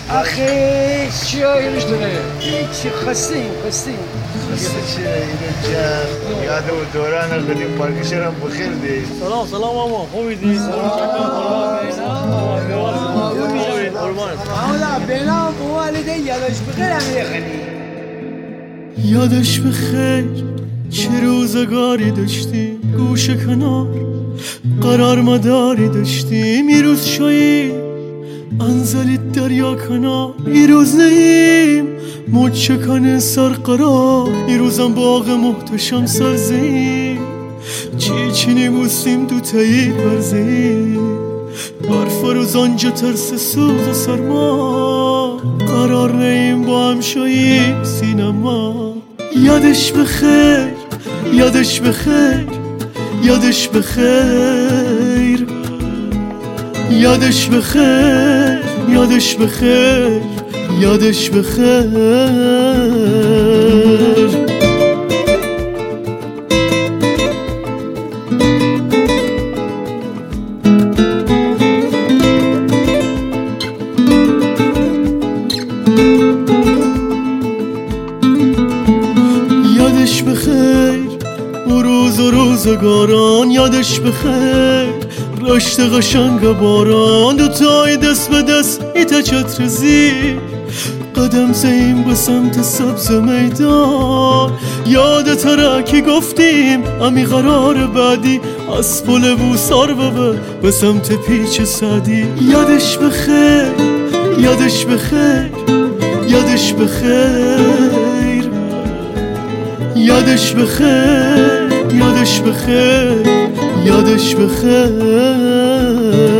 اخی چی آیرش داره؟ چی خستیم چه اینو جمع یاد و دوران قدیم پارکشرم بخیر دی. سلام ماما خوبی دی؟ ماما بینام والده یادش بخیر امیر خلی. یادش بخیر چه روزگاری داشتیم گوشه کنار قرار مداری داشتیم یه روز شایی انزلید دریا کنار یه روز نهیم مچکان سرقرار یه روزم باغ محتشم سرزیم چی نبوسیم دو تایی برزیم برف روز آنجا ترس سوز و سرما قرار نهیم با هم شایی سینما یادش بخیر یادش بخیر یادش بخیر یادش بخیر یادش بخیر یادش بخیر یادش بخیر او روز و روزگاران یادش بخیر رشت قشنگ باران دوتای دست به دست ایتا چتر زیر قدم زیم به سمت سبز میدان یاد ترکی گفتیم امی قرار بعدی از پل بوسار به سمت پیچ سعدی یادش بخیر یادش بخیر یادش بخیر یادش بخیر یادش بخیر یادش بخیر